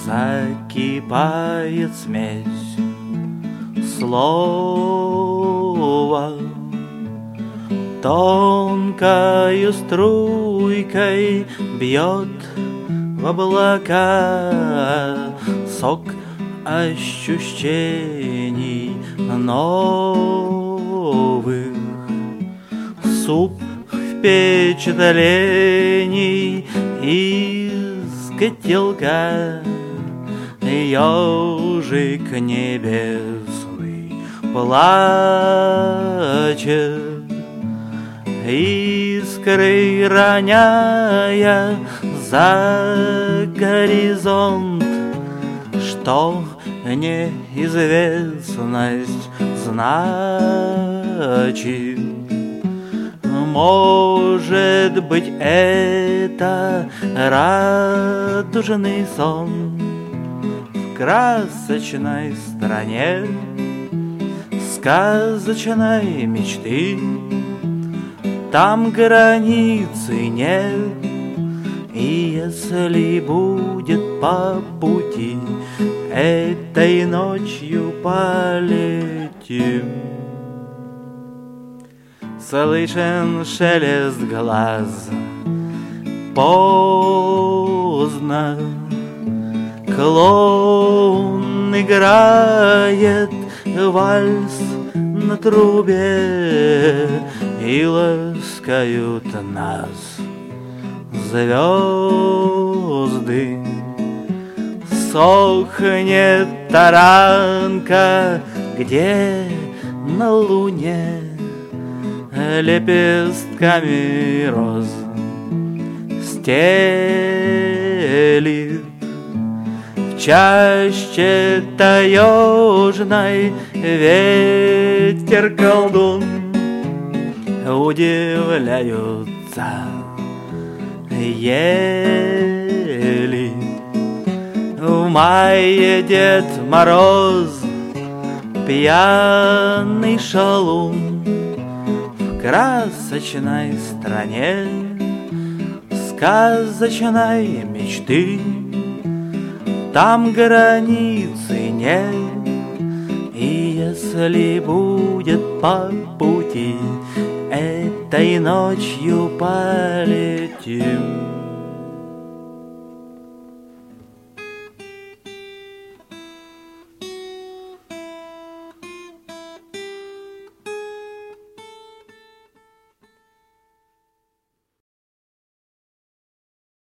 закипает смесь слова, тонкою струйкой бьет в облака сок ощущений новых, суп впечатлений из котелка. Ежик небесный плачет, искры роняя за горизонт, что неизвестность значит. Может быть, это радужный сон в красочной стране сказочной мечты. Там границы нет, и если будет по пути, этой ночью полетим. Слышен шелест глаз, поздно клоун играет вальс на трубе, и ласкают нас звезды. Сохнет таранка, где на луне лепестками роз стелит. В чаще таежной ветер-колдун удивляются ели. В мае Дед Мороз пьяный шалун в красочной стране сказочной мечты. Там границы нет, и если будет по пути, этой ночью полетим.